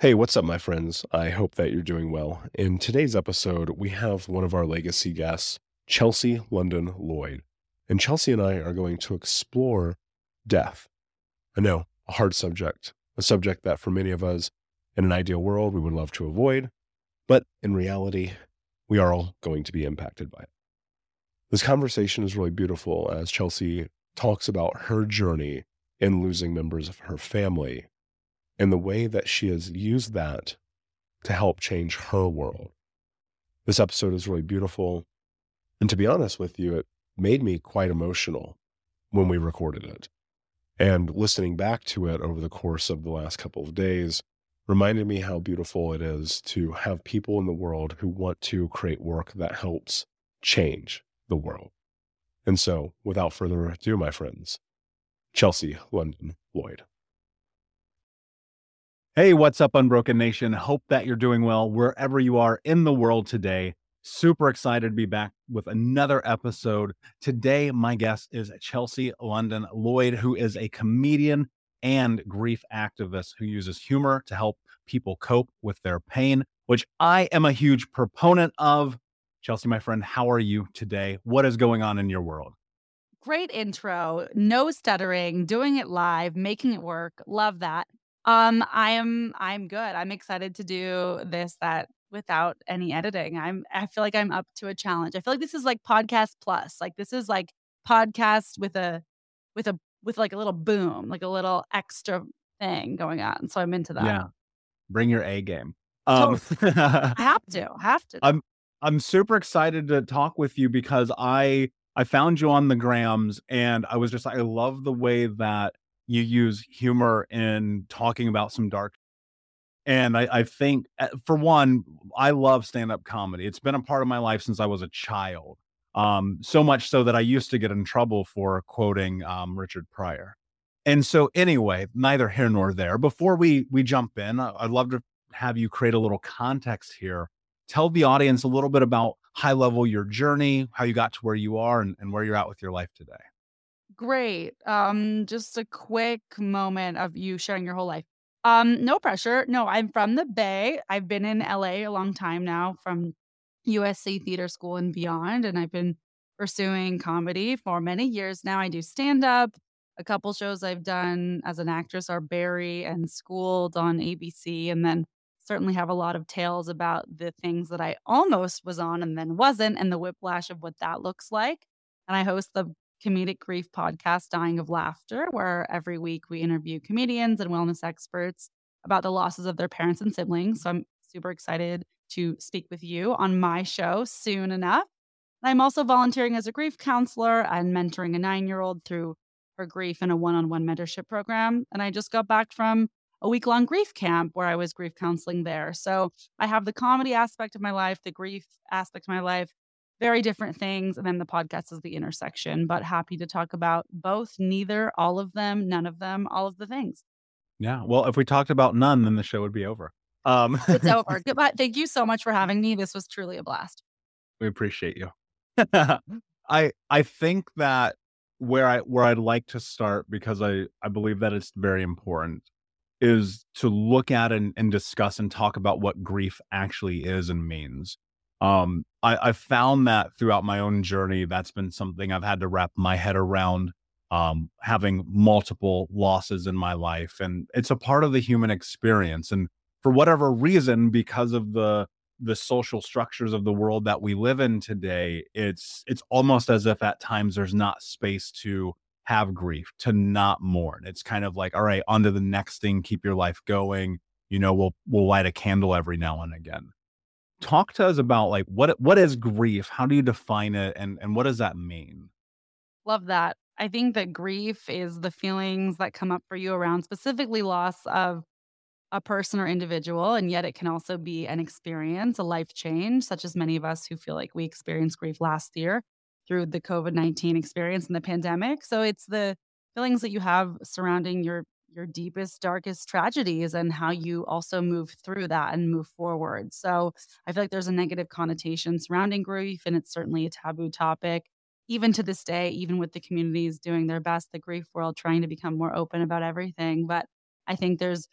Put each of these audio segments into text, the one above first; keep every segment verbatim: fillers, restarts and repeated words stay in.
Hey, what's up, my friends? I hope that you're doing well. In today's episode, we have one of our legacy guests, Chelsea London Lloyd. And Chelsea and I are going to explore death. I know, a hard subject, a subject that for many of us in an ideal world we would love to avoid, but in reality, we are all going to be impacted by it. This conversation is really beautiful as Chelsea talks about her journey in losing members of her family and the way that she has used that to help change her world. This episode is really beautiful. And to be honest with you, it made me quite emotional when we recorded it. And listening back to it over the course of the last couple of days reminded me how beautiful it is to have people in the world who want to create work that helps change the world. And so, without further ado, my friends, Chelsea London Lloyd. Hey, what's up, Unbroken Nation? Hope that you're doing well wherever you are in the world today. Super excited to be back with another episode. Today, my guest is Chelsea London Lloyd, who is a comedian and grief activist who uses humor to help people cope with their pain, which I am a huge proponent of. Chelsea, my friend, how are you today? What is going on in your world? Great intro. No stuttering, doing it live, making it work. Love that. Um, I am I'm good. I'm excited to do this that without any editing. I'm I feel like I'm up to a challenge. I feel like this is like podcast plus. Like this is like podcast with a with a with like a little boom, like a little extra thing going on. So I'm into that. Yeah, bring your A game. Totally. Um, I have to. Have to. I'm I'm super excited to talk with you because I I found you on the grams and I was just I love the way that you use humor in talking about some dark. And I, I think, uh, for one, I love stand-up comedy. It's been a part of my life since I was a child. Um, so much so that I used to get in trouble for quoting um, Richard Pryor. And so, anyway, neither here nor there. Before we we jump in, I- I'd love to have you create a little context here. Tell the audience a little bit about high level your journey, how you got to where you are, and, and where you're at with your life today. Great. Um, just a quick moment of you sharing your whole life. Um, no pressure. No, I'm from the Bay. I've been in L A a a long time now, from U S C Theater School and beyond, and I've been pursuing comedy for many years now. I do stand up. A couple shows I've done as an actress are Barry and Schooled on A B C, and then certainly have a lot of tales about the things that I almost was on and then wasn't, and the whiplash of what that looks like. And I host the comedic grief podcast, Dying of Laughter, where every week we interview comedians and wellness experts about the losses of their parents and siblings. So I'm super excited to speak with you on my show soon enough. I'm also volunteering as a grief counselor and mentoring a nine year old through her grief in a one on one mentorship program. And I just got back from a week long grief camp where I was grief counseling there. So I have the comedy aspect of my life, the grief aspect of my life, very different things. And then the podcast is the intersection, but happy to talk about both, neither, all of them, none of them, all of the things. Yeah. Well, if we talked about none, then the show would be over. Um, It's over. Goodbye. Thank you so much for having me. This was truly a blast. we appreciate you. I I think that where I where I'd like to start, because I I believe that it's very important, is to look at and, and discuss and talk about what grief actually is and means. Um, I, I've found that throughout my own journey, that's been something I've had to wrap my head around. Um, having multiple losses in my life, and it's a part of the human experience. And for whatever reason, because of the the social structures of the world that we live in today, it's it's almost as if at times there's not space to have grief, to not mourn. It's kind of like, all right, on to the next thing, keep your life going. You know, we'll we'll light a candle every now and again. Talk to us about, like, what what is grief? How do you define it, and and what does that mean? Love that. I think that grief is the feelings that come up for you around specifically loss of a person or individual. And yet it can also be an experience, a life change, such as many of us who feel like we experienced grief last year through the COVID nineteen experience and the pandemic. So it's the feelings that you have surrounding your your deepest, darkest tragedies and how you also move through that and move forward. So I feel like there's a negative connotation surrounding grief, and it's certainly a taboo topic. Even to this day, even with the communities doing their best, the grief world trying to become more open about everything. But I think there's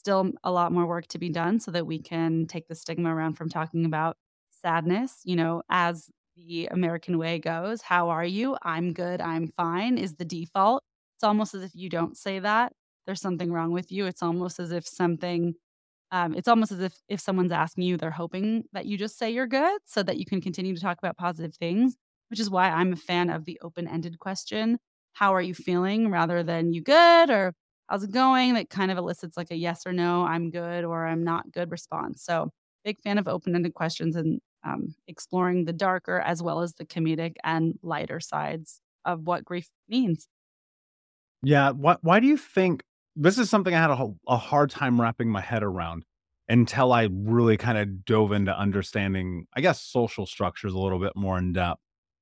still a lot more work to be done so that we can take the stigma around from talking about sadness, you know, as the American way goes. How are you? I'm good. I'm fine is the default. It's almost as if you don't say that, there's something wrong with you. It's almost as if something um, it's almost as if if someone's asking you, they're hoping that you just say you're good so that you can continue to talk about positive things, which is why I'm a fan of the open-ended question. How are you feeling? Rather than you good or how's it going? That kind of elicits like a yes or no, I'm good or I'm not good response. So big fan of open-ended questions and um, exploring the darker as well as the comedic and lighter sides of what grief means. Yeah. Why, why do you think this is something I had a, ho- a hard time wrapping my head around until I really kind of dove into understanding, I guess, social structures a little bit more in depth.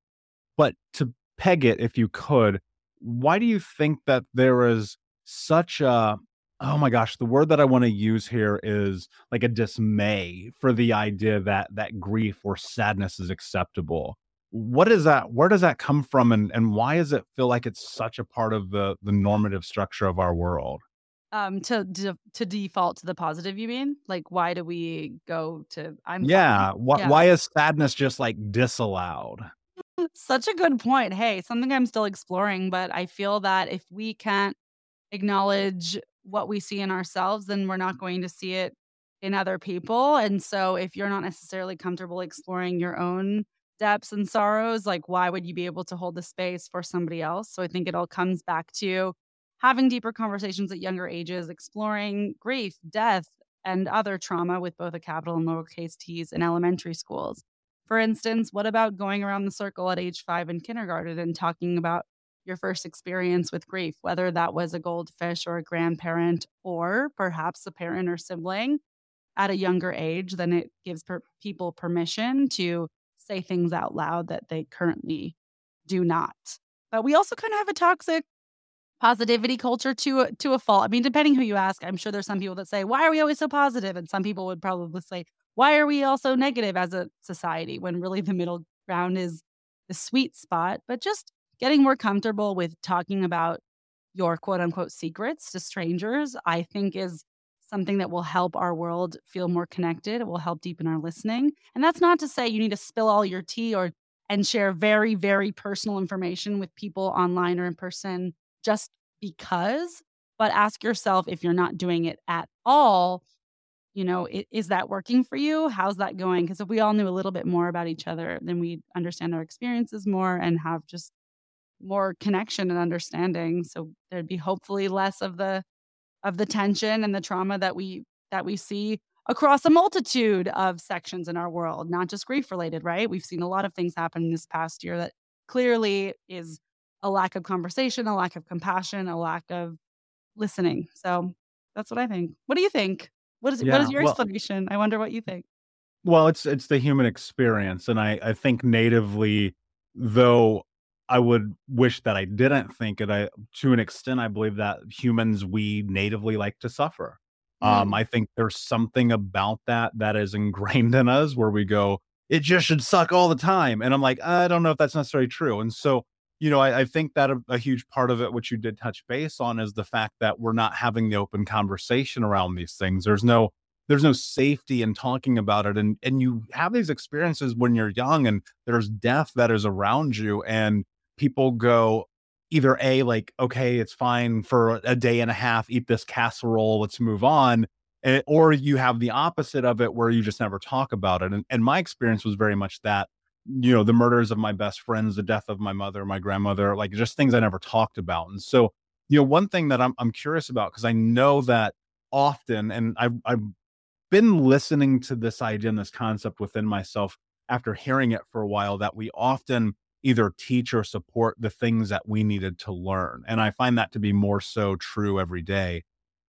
But to peg it, if you could, why do you think that there is such a oh my gosh, the word that I want to use here is like a dismay for the idea that that grief or sadness is acceptable. What is that? Where does that come from, and and why does it feel like it's such a part of the the normative structure of our world? Um, to de to default to the positive, you mean? Like, why do we go to "I'm fine"? Yeah, why Yeah. why is sadness just like disallowed? Such a good point. Hey, something I'm still exploring, but I feel that if we can't acknowledge what we see in ourselves, then we're not going to see it in other people. And so if you're not necessarily comfortable exploring your own depths and sorrows, like why would you be able to hold the space for somebody else? So I think it all comes back to having deeper conversations at younger ages, exploring grief, death, and other trauma with both a capital and lowercase t's in elementary schools. For instance, what about going around the circle at age five in kindergarten and talking about your first experience with grief, whether that was a goldfish or a grandparent or perhaps a parent or sibling at a younger age, then it gives per- people permission to say things out loud that they currently do not. But we also kind of have a toxic positivity culture to a, to a fault. I mean, depending who you ask, I'm sure there's some people that say, "Why are we always so positive?" And some people would probably say, "Why are we all so negative as a society?" When really the middle ground is the sweet spot. But just getting more comfortable with talking about your quote unquote secrets to strangers, I think is something that will help our world feel more connected. It will help deepen our listening. And that's not to say you need to spill all your tea or and share very, very personal information with people online or in person just because, but ask yourself if you're not doing it at all, you know, I is that working for you? How's that going? Because if we all knew a little bit more about each other, then we'd understand our experiences more and have just more connection and understanding. So there'd be hopefully less of the of the tension and the trauma that we that we see across a multitude of sections in our world, not just grief related, right? We've seen a lot of things happen in this past year that clearly is a lack of conversation, a lack of compassion, a lack of listening. So that's what I think. What do you think? What is what is Yeah, your well, explanation? I wonder what you think. Well, it's it's the human experience, and I I think natively, though I would wish that I didn't think it, I to an extent, I believe that humans, we natively like to suffer. Um, Mm. I think there's something about that that is ingrained in us where we go, "It just should suck all the time," and I'm like, "I don't know if that's necessarily true," and so, you know, I I think that a a huge part of it, which you did touch base on, is the fact that we're not having the open conversation around these things. There's no there's no safety in talking about it, and and you have these experiences when you're young and there's death that is around you, and people go either a like, okay, it's fine for a day and a half, eat this casserole, let's move on, eh, or you have the opposite of it where you just never talk about it. And, and my experience was very much that, you know, the murders of my best friends, the death of my mother, my grandmother, like just things I never talked about. And so, you know, one thing that i'm, I'm curious about, because I know that often, and I've, I've been listening to this idea and this concept within myself after hearing it for a while, that we often either teach or support the things that we needed to learn. And I find that to be more so true every day.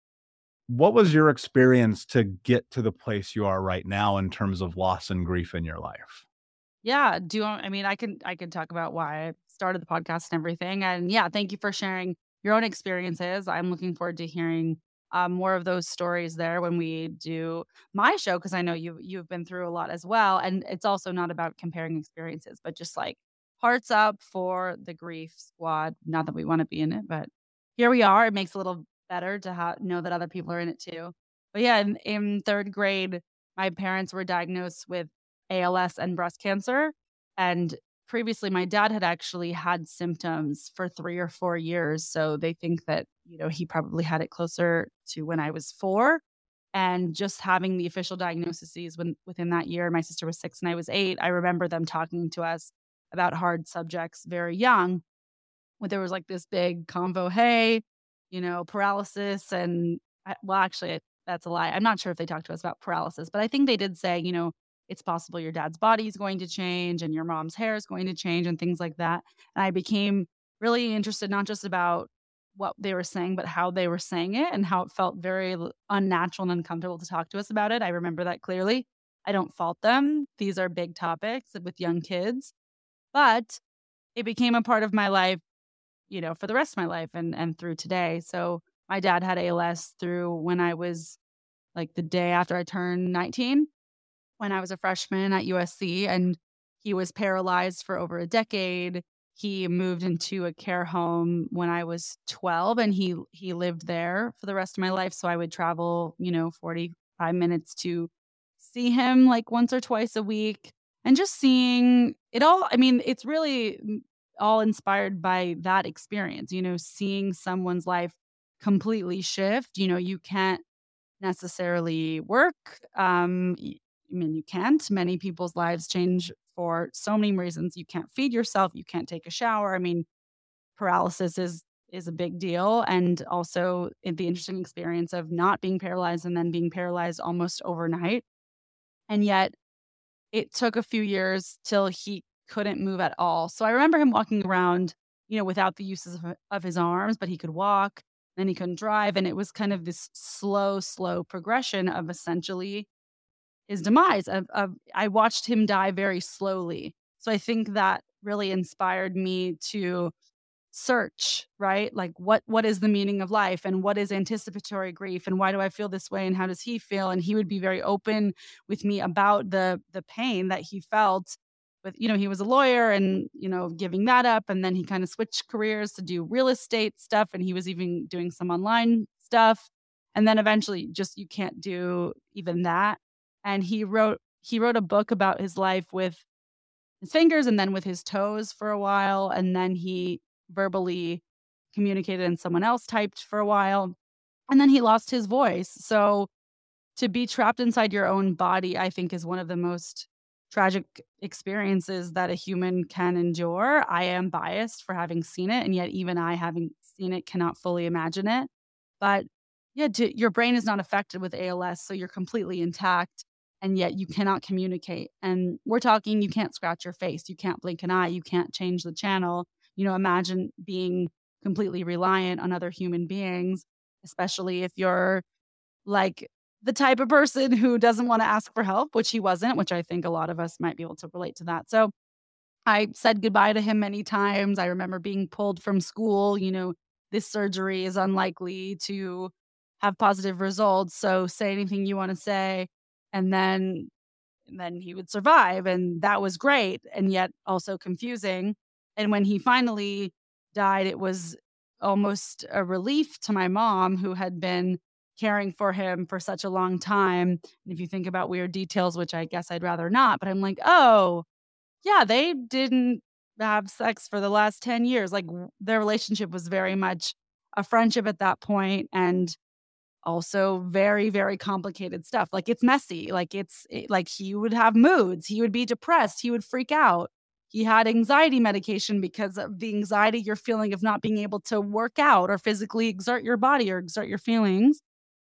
What was your experience to get to the place you are right now in terms of loss and grief in your life? Yeah, do you want I mean, I can I can talk about why I started the podcast and everything. And yeah, thank you for sharing your own experiences. I'm looking forward to hearing um, more of those stories there when we do my show because I know you you've been through a lot as well. And it's also not about comparing experiences, but just like hearts up for the grief squad. Not that we want to be in it, but here we are. It makes it a little better to ha- know that other people are in it too. But yeah, in, in third grade, my parents were diagnosed with A L S and breast cancer. And previously, my dad had actually had symptoms for three or four years. So they think that, you know, he probably had it closer to when I was four. And just having the official diagnoses when, within that year, my sister was six and I was eight. I remember them talking to us about hard subjects very young, when there was like this big convo, hey, you know, paralysis. And I, well, actually, that's a lie. I'm not sure if they talked to us about paralysis, but I think they did say, you know, it's possible your dad's body is going to change and your mom's hair is going to change and things like that. And I became really interested, not just about what they were saying, but how they were saying it and how it felt very l- unnatural and uncomfortable to talk to us about it. I remember that clearly. I don't fault them. These are big topics with young kids, but it became a part of my life, you know, for the rest of my life and and through today. So my dad had A L S through when I was like the day after I turned nineteen, when I was a freshman at U S C, and he was paralyzed for over a decade. He moved into a care home when I was twelve, and he he lived there for the rest of my life. So I would travel, you know, forty-five minutes to see him like once or twice a week. And just seeing it all, I mean, it's really mm, all inspired by that experience, you know, seeing someone's life completely shift. You know, you can't necessarily work. Um, y- I mean, you can't. Many people's lives change for so many reasons. You can't feed yourself. You can't take a shower. I mean, paralysis is is a big deal, and also it- the interesting experience of not being paralyzed and then being paralyzed almost overnight. And yet, it took a few years till he couldn't move at all. So I remember him walking around, you know, without the uses of, of his arms, but he could walk. Then he couldn't drive, and it was kind of this slow, slow progression of essentially his demise. Of, of I watched him die very slowly. So I think that really inspired me to search, right? Like what what is the meaning of life and what is anticipatory grief and why do I feel this way and how does he feel? And he would be very open with me about the the pain that he felt. With, you know, he was a lawyer and, you know, giving that up, and then he kind of switched careers to do real estate stuff, and he was even doing some online stuff. And then eventually just you can't do even that. And he wrote he wrote a book about his life with his fingers and then with his toes for a while, and then he verbally communicated and someone else typed for a while, and then he lost his voice. So to be trapped inside your own body, I think, is one of the most tragic experiences that a human can endure. I am biased for having seen it, and yet even I, having seen it, cannot fully imagine it. But yeah, to, your brain is not affected with A L S, so you're completely intact, and yet you cannot communicate. And we're talking, you can't scratch your face, you can't blink an eye, you can't change the channel. You know, imagine being completely reliant on other human beings, especially if you're like the type of person who doesn't want to ask for help, which he wasn't, which I think a lot of us might be able to relate to that. So I said goodbye to him many times. I remember being pulled from school, you know, this surgery is unlikely to have positive results. So say anything you want to say. And then and then he would survive. And that was great. And yet also confusing. And when he finally died, it was almost a relief to my mom, who had been caring for him for such a long time. And if you think about weird details, which I guess I'd rather not, but I'm like, oh, yeah, they didn't have sex for the last ten years. Like w- their relationship was very much a friendship at that point, and also very, very complicated stuff. Like it's messy. Like it's it, like he would have moods. He would be depressed. He would freak out. He had anxiety medication because of the anxiety you're feeling of not being able to work out or physically exert your body or exert your feelings.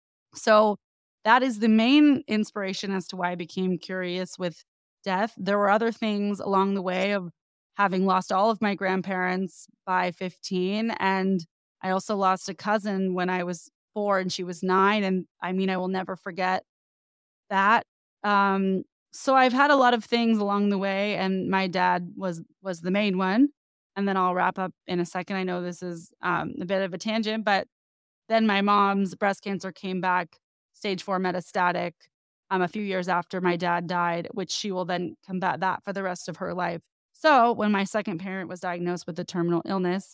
So that is the main inspiration as to why I became curious with death. There were other things along the way of having lost all of my grandparents by fifteen. And I also lost a cousin when I was four and she was nine. And I mean, I will never forget that. Um, so I've had a lot of things along the way, and my dad was was the main one. And then I'll wrap up in a second. I know this is um, a bit of a tangent, but then my mom's breast cancer came back, stage four metastatic, um, a few years after my dad died, which she will then combat that for the rest of her life. So when my second parent was diagnosed with a terminal illness,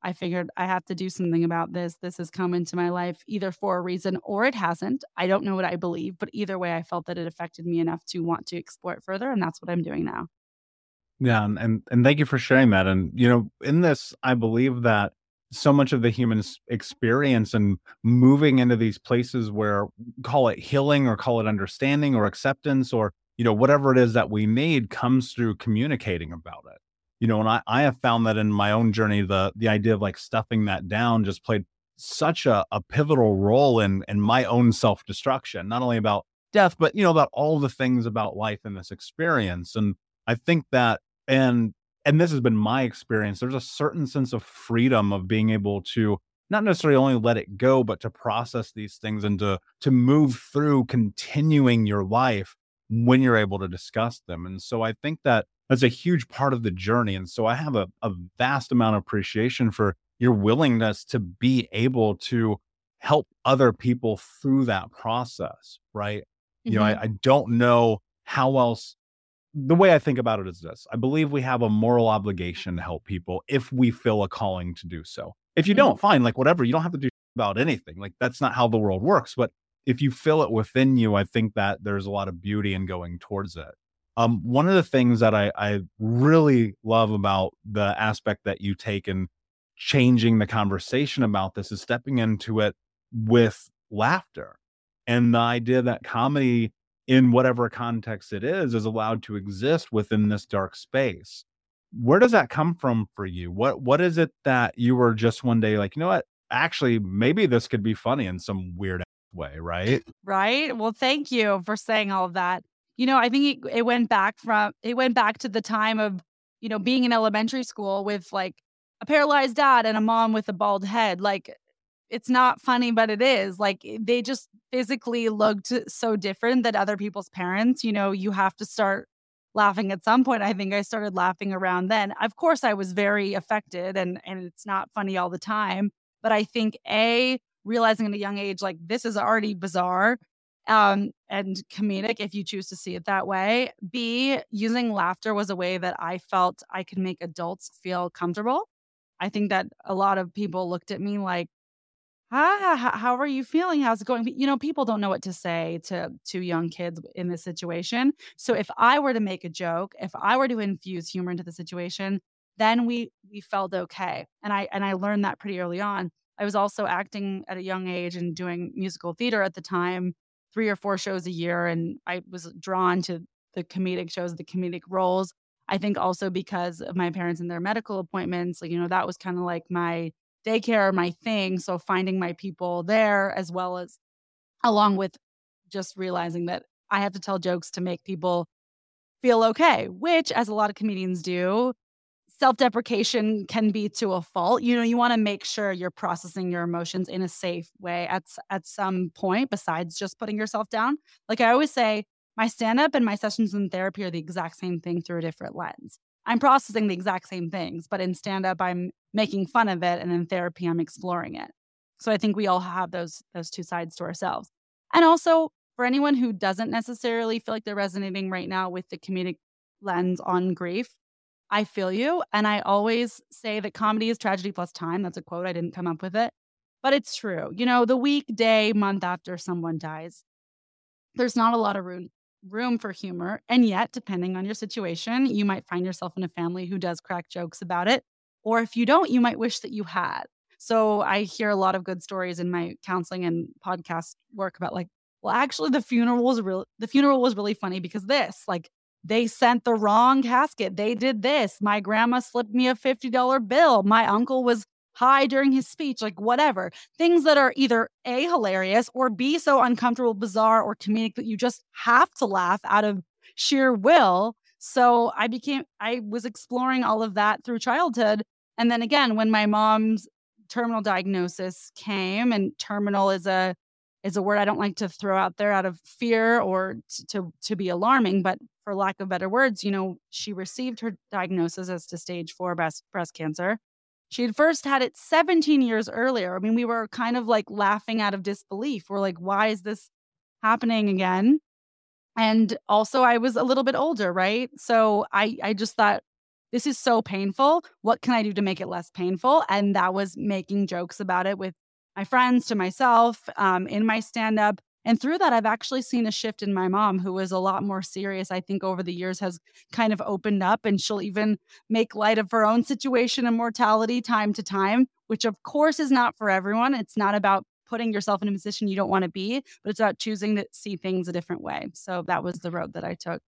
I figured I have to do something about this. This has come into my life either for a reason or it hasn't. I don't know what I believe, but either way, I felt that it affected me enough to want to explore it further. And that's what I'm doing now. Yeah, and and and thank you for sharing that. And you know, in this, I believe that so much of the human s- experience and moving into these places where call it healing or call it understanding or acceptance or you know whatever it is that we need comes through communicating about it. You know, and I I have found that in my own journey, the the idea of like stuffing that down just played such a, a pivotal role in in my own self destruction, not only about death, but you know about all the things about life in this experience. And I think that and and this has been my experience, there's a certain sense of freedom of being able to not necessarily only let it go, but to process these things and to to move through continuing your life when you're able to discuss them. And so I think that that's a huge part of the journey. And so I have a, a vast amount of appreciation for your willingness to be able to help other people through that process, right? You know, Hmm. I, I don't know how else the way I think about it is this. I believe we have a moral obligation to help people if we feel a calling to do so. If you Hmm. don't, fine, like whatever, you don't have to do about anything. Like that's not how the world works. But if you feel it within you, I think that there's a lot of beauty in going towards it. Um, one of the things that I, I really love about the aspect that you take in changing the conversation about this is stepping into it with laughter and the idea that comedy in whatever context it is, is allowed to exist within this dark space. Where does that come from for you? What what is it that you were just one day like, you know what? Actually, maybe this could be funny in some weird way, right? Right? Well, thank you for saying all of that. You know, I think it, it went back from it went back to the time of, you know, being in elementary school with like a paralyzed dad and a mom with a bald head. Like it's not funny, but it is. Like eh, they just physically looked so different than other people's parents. You know, you have to start laughing at some point. I think I started laughing around then. Of course, I was very affected and and it's not funny all the time, but I think A, realizing at a young age, like, this is already bizarre, um, and comedic if you choose to see it that way. B, using laughter was a way that I felt I could make adults feel comfortable. I think that a lot of people looked at me like, "Hi, h how are you feeling? How's it going?" But, you know, people don't know what to say to to young kids in this situation. So if I were to make a joke, if I were to infuse humor into the situation, then we we felt okay. And I and I learned that pretty early on. I was also acting at a young age and doing musical theater at the time, three or four shows a year, and I was drawn to the comedic shows, the comedic roles. I think also because of my parents and their medical appointments, like, you know, that was kinda like my daycare, my thing. So finding my people there as well as along with just realizing that I have to tell jokes to make people feel okay, which as a lot of comedians do, self-deprecation can be to a fault. You know, you wanna make sure you're processing your emotions in a safe way at s at some point besides just putting yourself down. Like I always say, my stand-up and my sessions in therapy are the exact same thing through a different lens. I'm processing the exact same things, but in stand-up, I'm making fun of it, and in therapy, I'm exploring it. So I think we all have those those two sides to ourselves. And also, for anyone who doesn't necessarily feel like they're resonating right now with the comedic lens on grief, I feel you, and I always say that comedy is tragedy plus time. That's a quote, I didn't come up with it, but it's true. You know, the week, day, month after someone dies, there's not a lot of room room for humor, and yet, depending on your situation, you might find yourself in a family who does crack jokes about it, or if you don't, you might wish that you had. So, I hear a lot of good stories in my counseling and podcast work about like, "Well, actually, the funeral was real the funeral was really funny because this, like, they sent the wrong casket. They did this. My grandma slipped me a fifty dollar bill. My uncle was high during his speech," like, whatever. Things that are either A, hilarious or B, so uncomfortable, bizarre, or comedic that you just have to laugh out of sheer will. So I became I was exploring all of that through childhood. And then again, when my mom's terminal diagnosis came, and terminal is a is a word I don't like to throw out there out of fear or t- to to be alarming, but for lack of better words, you know, she received her diagnosis as to stage four breast breast cancer. She had first had it seventeen years earlier. I mean, we were kind of like laughing out of disbelief. We're like, why is this happening again? And also I was a little bit older, right? So I I just thought this is so painful. What can I do to make it less painful? And that was making jokes about it with my friends, to myself, um, in my stand up. And through that, I've actually seen a shift in my mom, who is a lot more serious. I think over the years has kind of opened up, and she'll even make light of her own situation and mortality time to time, which of course is not for everyone. It's not about putting yourself in a position you don't want to be, but it's about choosing to see things a different way. So that was the road that I took.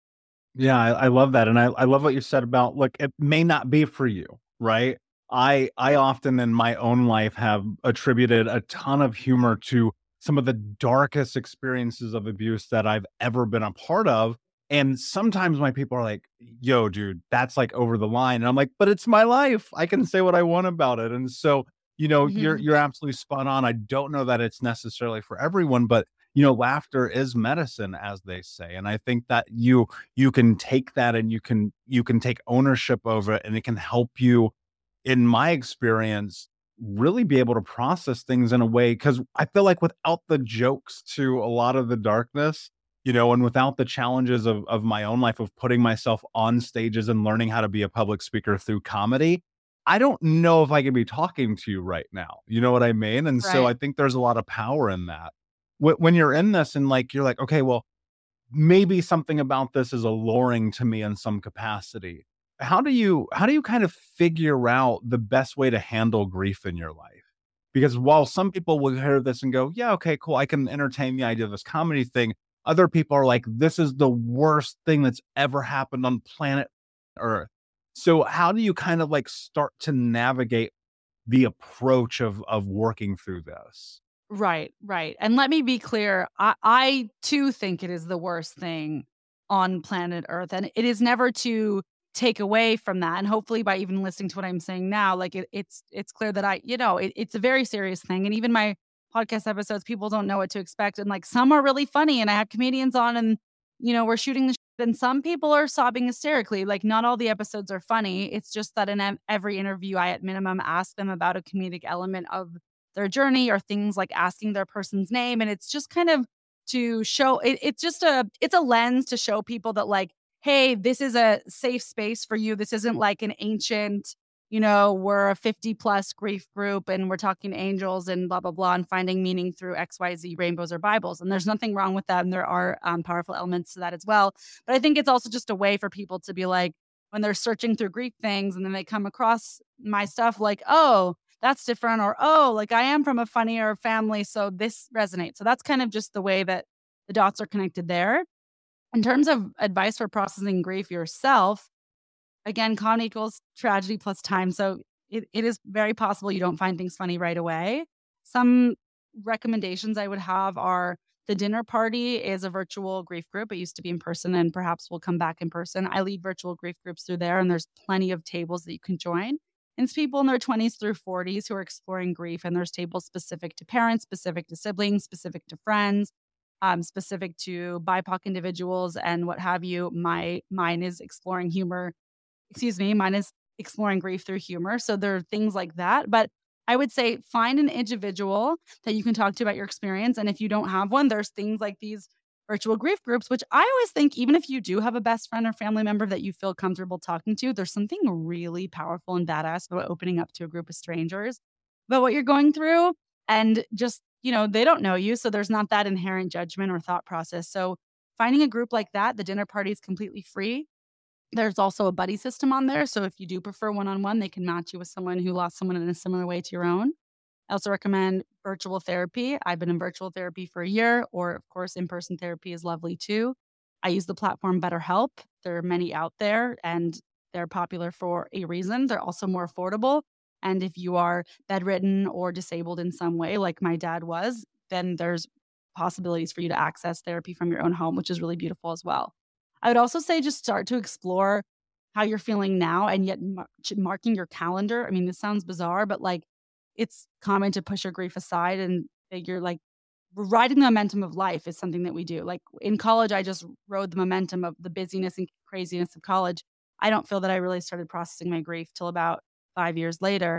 Yeah, I, I love that. And I, I love what you said about, look, it may not be for you, right? I I often in my own life have attributed a ton of humor to some of the darkest experiences of abuse that I've ever been a part of. And sometimes my people are like, yo, dude, that's like over the line. And I'm like, but it's my life. I can say what I want about it. And so, you know, you're Mhm. you're absolutely spot on. I don't know that it's necessarily for everyone, but you know, laughter is medicine, as they say. And I think that you you can take that and you can you can take ownership over it, and it can help you, in my experience, really be able to process things in a way. Because I feel like without the jokes to a lot of the darkness, you know, and without the challenges of of my own life of putting myself on stages and learning how to be a public speaker through comedy, I don't know if I could be talking to you right now. You know what I mean? And so Right. I think there's a lot of power in that. Wh- When you're in this and like you're like, okay, well, maybe something about this is alluring to me in some capacity. How do you how do you kind of figure out the best way to handle grief in your life? Because while some people will hear this and go, "Yeah, okay, cool, I can entertain the idea of this comedy thing," other people are like, "This is the worst thing that's ever happened on planet Earth." So how do you kind of like start to navigate the approach of of working through this? Right, right. And let me be clear, I I too think it is the worst thing on planet Earth, and it is never to take away from that. And hopefully by even listening to what I'm saying now, like it, it's it's clear that I, you know, it, it's a very serious thing. And even my podcast episodes, people don't know what to expect. And like some are really funny, and I have comedians on, and you know, we're shooting the shit, and some people are sobbing hysterically. Like not all the episodes are funny. It's just that in ev- every interview, I at minimum ask them about a comedic element of their journey, or things like asking their person's name. And it's just kind of to show it, it's just a it's a lens to show people that like, hey, this is a safe space for you. This isn't like an ancient, you know, we're a fifty plus grief group and we're talking angels and blah blah blah and finding meaning through xyz rainbows or bibles. And there's nothing wrong with that, and there are um, powerful elements to that as well. But I think it's also just a way for people to be like, when they're searching through grief things and then they come across my stuff, like, oh, that's different, or oh, like I am from a funnier family, so this resonates. So that's kind of just the way that the dots are connected there. In terms of advice for processing grief yourself, again, con equals tragedy plus time. So it, it is very possible you don't find things funny right away. Some recommendations I would have are: the dinner party is a virtual grief group. It used to be in person, and perhaps we'll come back in person. I lead virtual grief groups through there, and there's plenty of tables that you can join. And it's people in their twenties through forties who are exploring grief, and there's tables specific to parents, specific to siblings, specific to friends, um, specific to B I P O C individuals, and what have you. My mine is exploring humor. Excuse me, mine is exploring grief through humor. So there are things like that. But I would say find an individual that you can talk to about your experience. And if you don't have one, there's things like these virtual grief groups, which I always think, even if you do have a best friend or family member that you feel comfortable talking to, there's something really powerful and badass about opening up to a group of strangers about what you're going through. And just, you know, they don't know you. So there's not that inherent judgment or thought process. So finding a group like that, the dinner party is completely free. There's also a buddy system on there, so if you do prefer one-on-one, they can match you with someone who lost someone in a similar way to your own. I also recommend virtual therapy. I've been in virtual therapy for a year, or of course, in-person therapy is lovely too. I use the platform BetterHelp. There are many out there, and they're popular for a reason. They're also more affordable, and if you are bedridden or disabled in some way, like my dad was, then there's possibilities for you to access therapy from your own home, which is really beautiful as well. I would also say just start to explore how you're feeling now, and yet mar- ch- marking your calendar. I mean, this sounds bizarre, but like it's common to push your grief aside and figure like riding the momentum of life is something that we do. Like in college, I just rode the momentum of the busyness and craziness of college. I don't feel that I really started processing my grief till about five years later.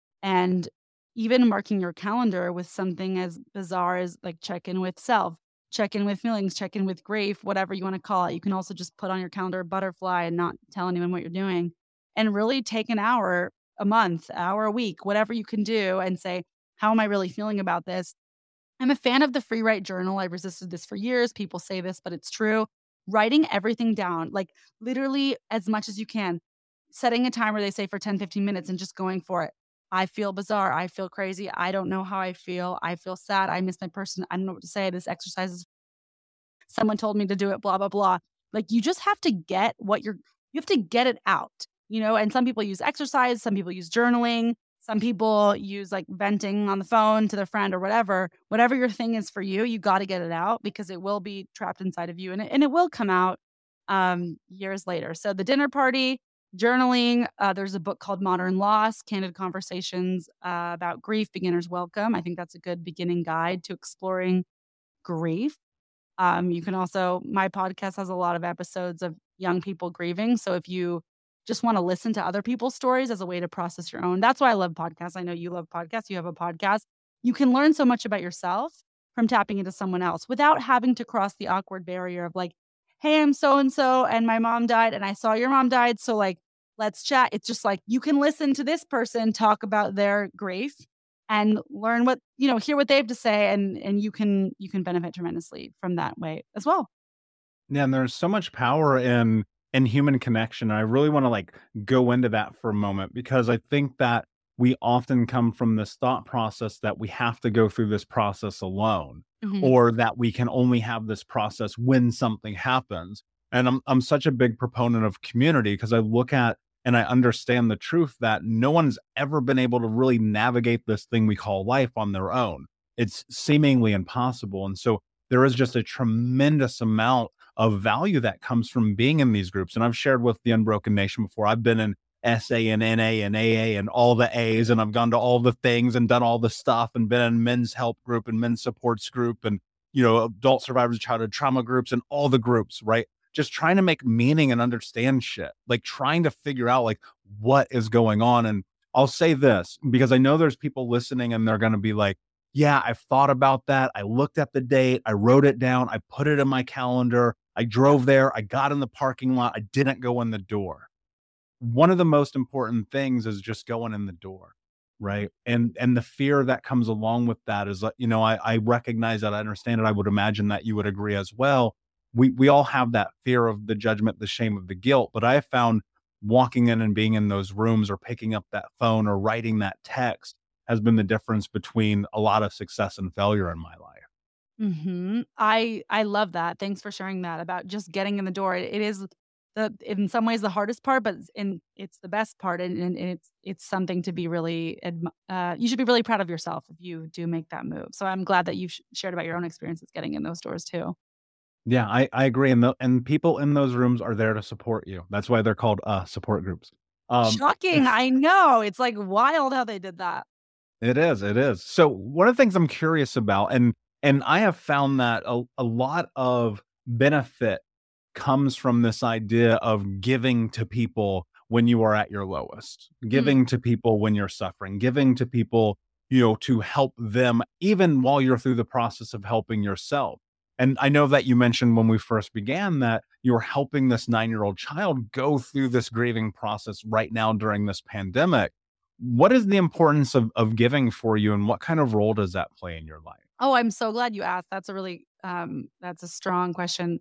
And even marking your calendar with something as bizarre as like check in with self, check in with feelings, check in with grief, whatever you want to call it. You can also just put on your calendar butterfly and not tell anyone what you're doing. and really take an hour a month, hour a week, whatever you can do, and say, how am I really feeling about this? I'm a fan of the free write journal. I resisted this for years. People say this, but it's true. Writing everything down, like literally as much as you can, setting a timer, they say for ten, fifteen minutes and just going for it. I feel bizarre. I feel crazy. I don't know how I feel. I feel sad. I miss my person. I don't know what to say. This exercise is, someone told me to do it, blah, blah, blah. Like you just have to get what you're, you have to get it out, you know, and some people use exercise. Some people use journaling. Some people use like venting on the phone to their friend or whatever. Whatever your thing is for you, you got to get it out because it will be trapped inside of you and it, and it will come out um, years later. So the dinner party, journaling, uh, there's a book called Modern Loss, Candid Conversations uh, about Grief, Beginner's Welcome. I think that's a good beginning guide to exploring grief. Um, you can also, my podcast has a lot of episodes of young people grieving. So if you just want to listen to other people's stories as a way to process your own, that's why I love podcasts. I know you love podcasts. You have a podcast. You can learn so much about yourself from tapping into someone else without having to cross the awkward barrier of like, hey, I'm so and so, and my mom died, and I saw your mom died. So, like, let's chat. It's just like you can listen to this person talk about their grief and learn what, you know, hear what they have to say, and and you can you can benefit tremendously from that way as well. Yeah, and there's so much power in in human connection. And I really want to like go into that for a moment because I think that we often come from this thought process that we have to go through this process alone Mhm. or that we can only have this process when something happens. And I'm I'm such a big proponent of community because I look at and I understand the truth that no one's ever been able to really navigate this thing we call life on their own. It's seemingly impossible. And so there is just a tremendous amount of value that comes from being in these groups. And I've shared with the Unbroken Nation before. I've been in S A and N A and A A and all the A's, and I've gone to all the things and done all the stuff and been in men's help group and men's supports group and, you know, adult survivors of childhood trauma groups and all the groups, right? Just trying to make meaning and understand shit, like trying to figure out like what is going on. And I'll say this because I know there's people listening and they're going to be like, yeah, I've thought about that. I looked at the date. I wrote it down. I put it in my calendar. I drove there. I got in the parking lot. I didn't go in the door. One of the most important things is just going in the door, right? And and the fear that comes along with that is, like, you know, I, I recognize that. I understand it. I would imagine that you would agree as well. We we all have that fear of the judgment, the shame of the guilt. But I have found walking in and being in those rooms or picking up that phone or writing that text has been the difference between a lot of success and failure in my life. Mhm. I I love that. Thanks for sharing that about just getting in the door. It, it is the in some ways the hardest part, but it's in it's the best part, and, and it's it's something to be really admi- uh, you should be really proud of yourself if you do make that move. So I'm glad that you've sh- shared about your own experiences getting in those doors too. Yeah, I, I agree. And the, and people in those rooms are there to support you. That's why they're called uh, support groups. Um, Shocking, I know. It's like wild how they did that. It is, it is. So one of the things I'm curious about, and and I have found that a, a lot of benefit comes from this idea of giving to people when you are at your lowest, Mm, giving to people when you're suffering, giving to people, you know, to help them even while you're through the process of helping yourself. And I know that you mentioned when we first began that you're helping this nine-year-old child go through this grieving process right now during this pandemic. What is the importance of of giving for you, and what kind of role does that play in your life? Oh, I'm so glad you asked. That's a really um that's a strong question.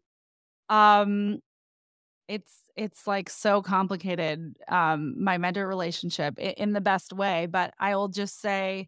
Um it's it's like so complicated, um my mentor relationship i- in the best way, but I will just say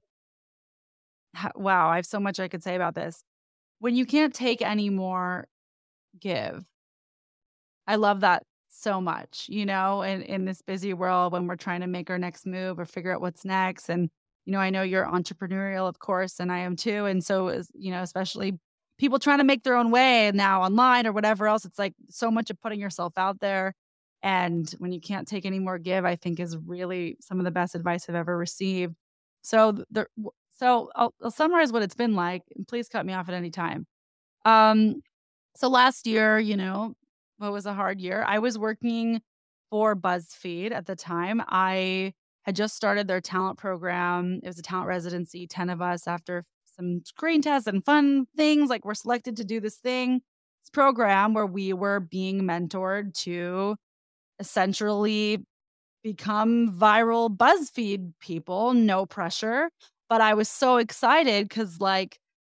h- wow, I have so much I could say about this. When you can't take any more, give. I love that so much, you know, in in this busy world when we're trying to make our next move or figure out what's next. And, you know, I know you're entrepreneurial, of course, and I am too. And so is, you know, especially people trying to make their own way now online or whatever else. It's like so much of putting yourself out there. And when you can't take any more give, I think is really some of the best advice I've ever received. So th- there, w- so I'll, I'll summarize what it's been like. And please cut me off at any time. Um, so last year, you know, what was a hard year? I was working for BuzzFeed at the time. I had just started their talent program. It was a talent residency, ten of us after some screen tests and fun things, like we're selected to do this thing, this program where we were being mentored to essentially become viral BuzzFeed people, no pressure. But I was so excited because, like,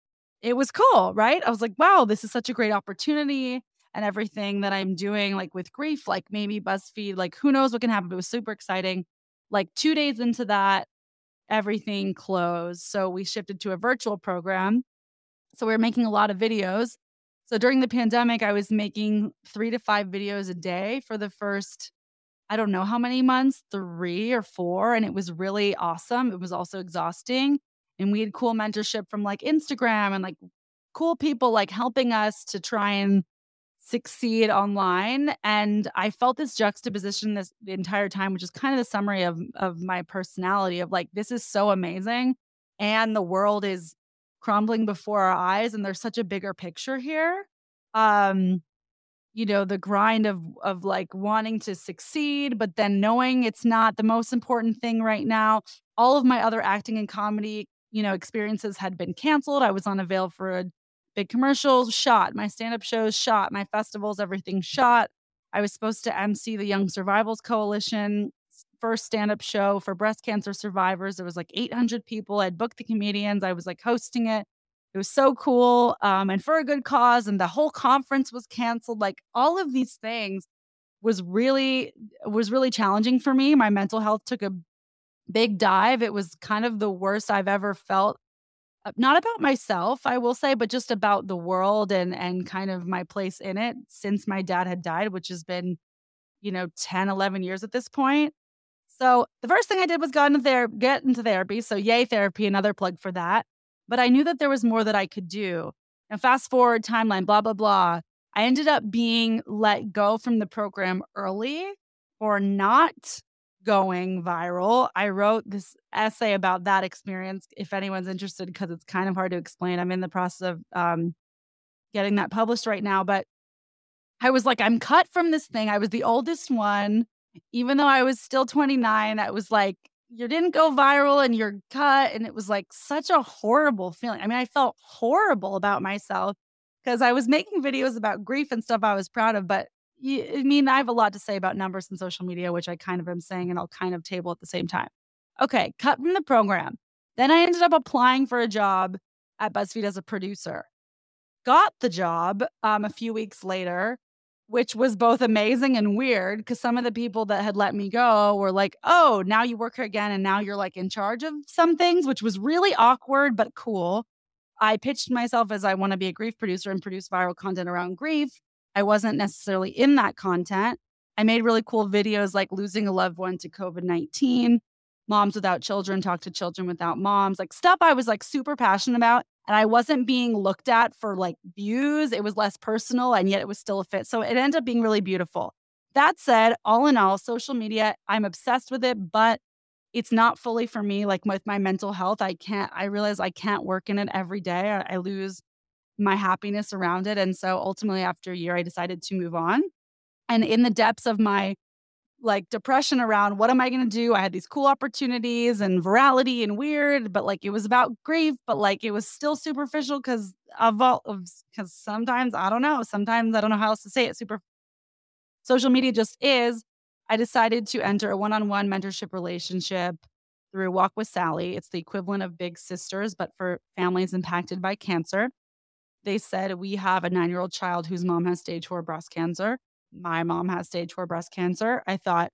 it was cool, right? I was like, wow, this is such a great opportunity and everything that I'm doing, like with grief, like maybe BuzzFeed, like who knows what can happen. But it was super exciting. Like two days into that, everything closed. So we shifted to a virtual program. So we were making a lot of videos. So during the pandemic, I was making three to five videos a day for the first, I don't know how many months, three or four. And it was really awesome. It was also exhausting. And we had cool mentorship from like Instagram and like cool people like helping us to try and succeed online. And I felt this juxtaposition this the entire time, which is kind of the summary of of my personality of like, this is so amazing. And the world is crumbling before our eyes. And there's such a bigger picture here. Um, you know, the grind of of like wanting to succeed, but then knowing it's not the most important thing right now. All of my other acting and comedy, you know, experiences had been canceled. I was unavailable for a big commercial, shot. My stand-up shows shot. My festivals, everything shot. I was supposed to M C the Young Survivals Coalition first stand-up show for breast cancer survivors. There was like eight hundred people. I'd booked the comedians. I was like hosting it. It was so cool, um, and for a good cause, and the whole conference was canceled. Like, all of these things was really was really challenging for me. My mental health took a big dive. It was kind of the worst I've ever felt. Uh, not about myself, I will say, but just about the world and and kind of my place in it since my dad had died, which has been, you know, ten, eleven years at this point. So, the first thing I did was got into ther get into therapy, so yay therapy, another plug for that. But I knew that there was more that I could do. And fast forward timeline, blah, blah, blah. I ended up being let go from the program early for not going viral. I wrote this essay about that experience, if anyone's interested, because it's kind of hard to explain. I'm in the process of um, getting that published right now. But I was like, I'm cut from this thing. I was the oldest one. Even though I was still twenty-nine, I was like, you didn't go viral and you're cut. And it was like such a horrible feeling. I mean, I felt horrible about myself because I was making videos about grief and stuff I was proud of. But y- I mean, I have a lot to say about numbers and social media, which I kind of am saying, and I'll kind of table at the same time. Okay, cut from the program. Then I ended up applying for a job at BuzzFeed as a producer. Got the job um, a few weeks later, which was both amazing and weird because some of the people that had let me go were like, oh, now you work here again and now you're like in charge of some things, which was really awkward but cool. I pitched myself as I want to be a grief producer and produce viral content around grief. I wasn't necessarily in that content. I made really cool videos like losing a loved one to COVID nineteen, moms without children talk to children without moms, like stuff I was like super passionate about. And I wasn't being looked at for like views. It was less personal and yet it was still a fit. So it ended up being really beautiful. That said, all in all, social media, I'm obsessed with it, but it's not fully for me. Like with my mental health, I can't, I realize I can't work in it every day. I, I lose my happiness around it. And so ultimately, after a year, I decided to move on. And in the depths of my like depression around what am I going to do? I had these cool opportunities and virality and weird, but like it was about grief, but like it was still superficial because of all because sometimes I don't know. Sometimes I don't know how else to say it. Super social media just is. I decided to enter a one-on-one mentorship relationship through Walk with Sally. It's the equivalent of Big Sisters, but for families impacted by cancer. They said, we have a nine-year-old child whose mom has stage four breast cancer. My mom has stage four breast cancer. I thought,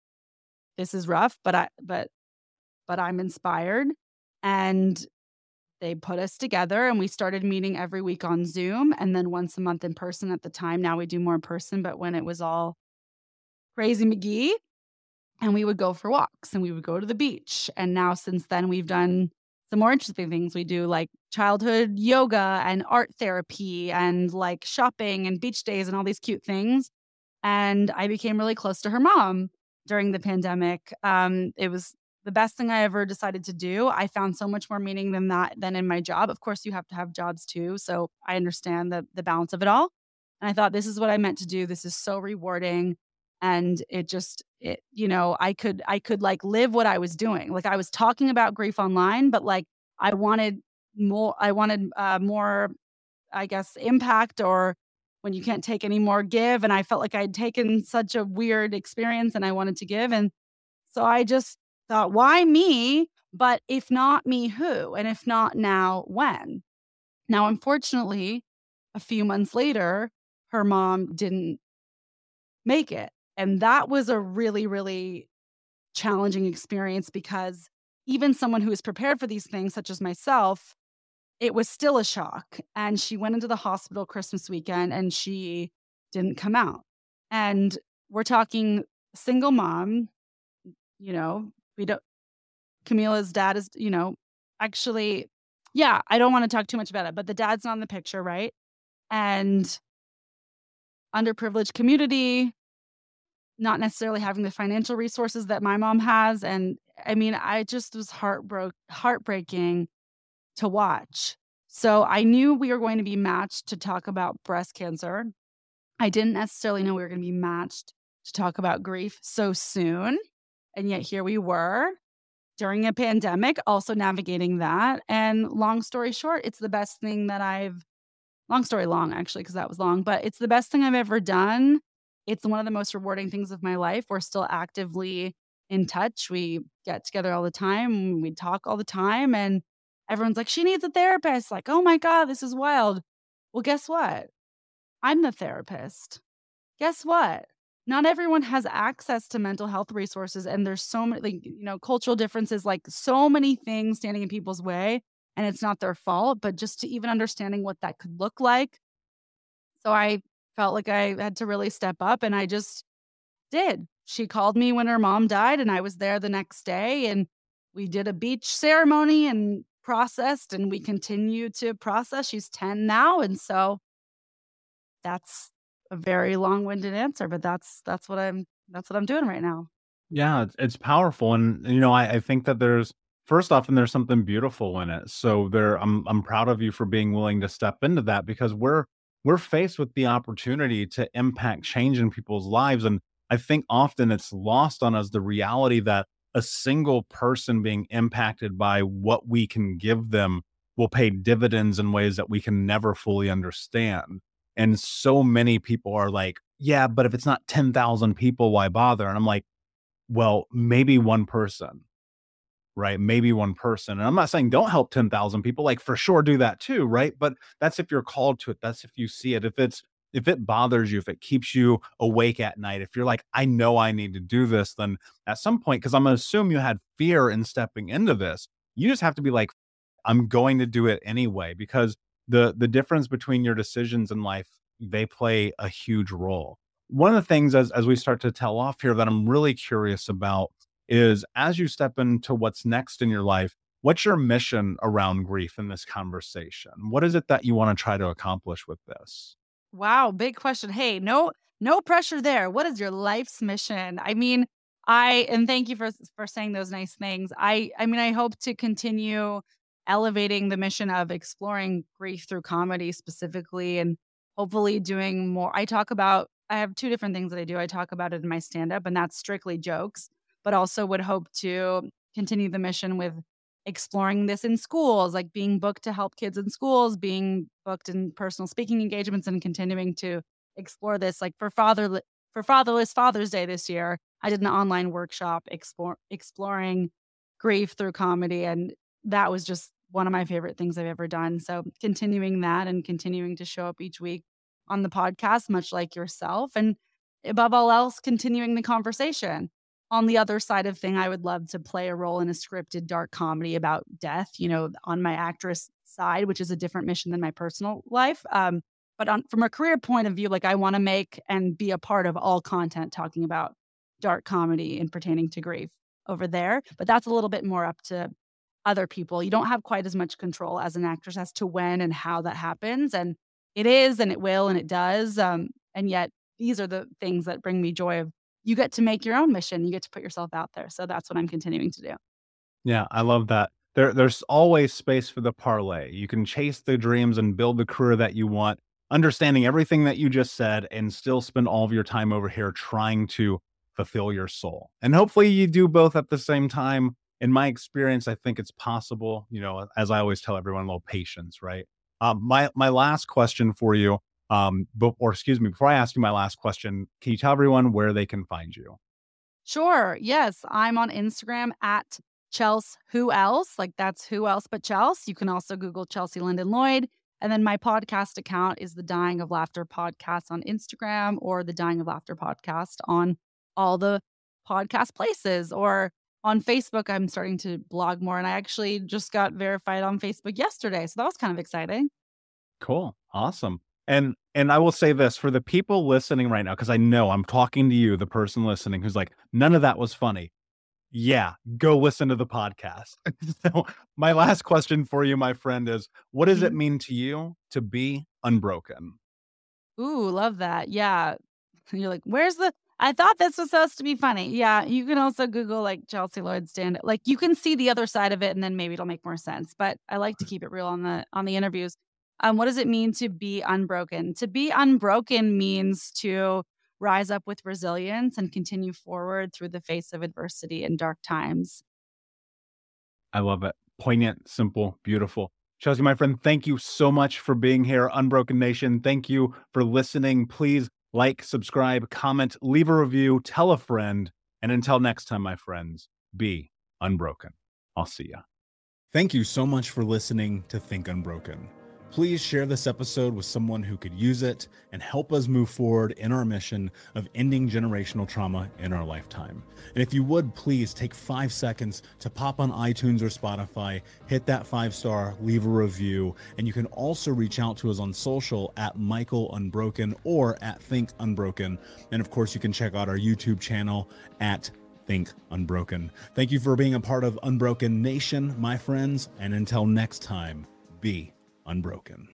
this is rough, but I but but I'm inspired. And they put us together and we started meeting every week on Zoom and then once a month in person at the time. Now we do more in person, but when it was all crazy McGee, and we would go for walks and we would go to the beach. And now since then we've done some more interesting things. We do like childhood yoga and art therapy and like shopping and beach days and all these cute things. And I became really close to her mom during the pandemic. Um, it was the best thing I ever decided to do. I found so much more meaning than that than in my job. Of course, you have to have jobs too. So I understand the the balance of it all. And I thought, this is what I meant to do. This is so rewarding. And it just, it, you know, I could, I could like live what I was doing. Like I was talking about grief online, but like I wanted more, I wanted uh, more, I guess, impact, or when you can't take any more, give. And I felt like I'd taken such a weird experience and I wanted to give. And So I just thought, why me? But if not me, who? And if not now, when? Now, unfortunately, a few months later, her mom didn't make it. And that was a really, really challenging experience because even someone who is prepared for these things, such as myself, it was still a shock. And she went into the hospital Christmas weekend and she didn't come out. And we're talking single mom, you know, we don't, Camila's dad is, you know, actually, yeah, I don't want to talk too much about it, but the dad's not in the picture, right? And underprivileged community, not necessarily having the financial resources that my mom has. And I mean, I just was heartbro- heartbreaking to watch. So I knew we were going to be matched to talk about breast cancer. I didn't necessarily know we were going to be matched to talk about grief so soon. And yet here we were during a pandemic, also navigating that. And long story short, it's the best thing that I've, long story long, actually, because that was long, but it's the best thing I've ever done. It's one of the most rewarding things of my life. We're still actively in touch. We get together all the time. We talk all the time. And everyone's like, she needs a therapist. Like, oh my God, this is wild. Well, guess what? I'm the therapist. Guess what? Not everyone has access to mental health resources. And there's so many, like, you know, cultural differences, like so many things standing in people's way. And it's not their fault, but just to even understanding what that could look like. So I felt like I had to really step up and I just did. She called me when her mom died and I was there the next day and we did a beach ceremony and processed and we continue to process. She's ten now. And so that's a very long-winded answer, but that's that's what I'm that's what I'm doing right now. Yeah, it's, it's powerful, and you know, I, I think that there's first off, and there's something beautiful in it. So there, I'm I'm proud of you for being willing to step into that because we're we're faced with the opportunity to impact change in people's lives, and I think often it's lost on us the reality that a single person being impacted by what we can give them will pay dividends in ways that we can never fully understand. And so many people are like, yeah, but if it's not ten thousand people, why bother? And I'm like, well, maybe one person, right? Maybe one person. And I'm not saying don't help ten thousand people, like for sure do that too, right? But that's if you're called to it. That's if you see it. If it's if it bothers you, if it keeps you awake at night, if you're like, I know I need to do this, then at some point, because I'm gonna assume you had fear in stepping into this, you just have to be like, I'm going to do it anyway, because the the difference between your decisions in life, they play a huge role. One of the things as as we start to tell off here that I'm really curious about is as you step into what's next in your life, what's your mission around grief in this conversation? What is it that you want to try to accomplish with this? Wow, big question. Hey, no no pressure there. What is your life's mission? I mean, I and thank you for for saying those nice things. I I mean, I hope to continue elevating the mission of exploring grief through comedy specifically and hopefully doing more. I talk about I have two different things that I do. I talk about it in my stand up and that's strictly jokes, but also would hope to continue the mission with exploring this in schools, like being booked to help kids in schools, being booked in personal speaking engagements, and continuing to explore this. Like for father for Fatherless Father's Day this year, I did an online workshop explore, exploring grief through comedy, and that was just one of my favorite things I've ever done. So continuing that and continuing to show up each week on the podcast, much like yourself, and above all else, continuing the conversation on the other side of thing, I would love to play a role in a scripted dark comedy about death, you know, on my actress side, which is a different mission than my personal life. Um, but on, from a career point of view, like I want to make and be a part of all content talking about dark comedy and pertaining to grief over there. But that's a little bit more up to other people. You don't have quite as much control as an actress as to when and how that happens. And it is, and it will, and it does. Um, and yet these are the things that bring me joy of you get to make your own mission. You get to put yourself out there. So that's what I'm continuing to do. Yeah, I love that. There, there's always space for the parlay. You can chase the dreams and build the career that you want, understanding everything that you just said, and still spend all of your time over here trying to fulfill your soul. And hopefully you do both at the same time. In my experience, I think it's possible. You know, as I always tell everyone, a little patience, right? Um, my my last question for you, um, but, or excuse me, before I ask you my last question, can you tell everyone where they can find you? Sure. Yes. I'm on Instagram at Chels Who Else. Like that's who else but Chels. You can also Google Chelsea London Lloyd. And then my podcast account is the Dying of Laughter podcast on Instagram or the Dying of Laughter podcast on all the podcast places or on Facebook. I'm starting to blog more and I actually just got verified on Facebook yesterday. So that was kind of exciting. Cool. Awesome. And and I will say this for the people listening right now, because I know I'm talking to you, the person listening who's like, none of that was funny. Yeah, go listen to the podcast. So my last question for you, my friend, is what does it Mhm. mean to you to be unbroken? Ooh, love that. Yeah. You're like, where's the I thought this was supposed to be funny. Yeah, you can also Google like Chelsea Lloyd stand like you can see the other side of it and then maybe it'll make more sense. But I like to keep it real on the on the interviews. Um, what does it mean to be unbroken? To be unbroken means to rise up with resilience and continue forward through the face of adversity and dark times. I love it. Poignant, simple, beautiful. Chelsea, my friend, thank you so much for being here, Unbroken Nation. Thank you for listening. Please like, subscribe, comment, leave a review, tell a friend. And until next time, my friends, be unbroken. I'll see ya. Thank you so much for listening to Think Unbroken. Please share this episode with someone who could use it and help us move forward in our mission of ending generational trauma in our lifetime. And if you would, please take five seconds to pop on iTunes or Spotify, hit that five star, leave a review, and you can also reach out to us on social at Michael Unbroken or at Think Unbroken. And of course, you can check out our YouTube channel at Think Unbroken. Thank you for being a part of Unbroken Nation, my friends, and until next time, be unbroken.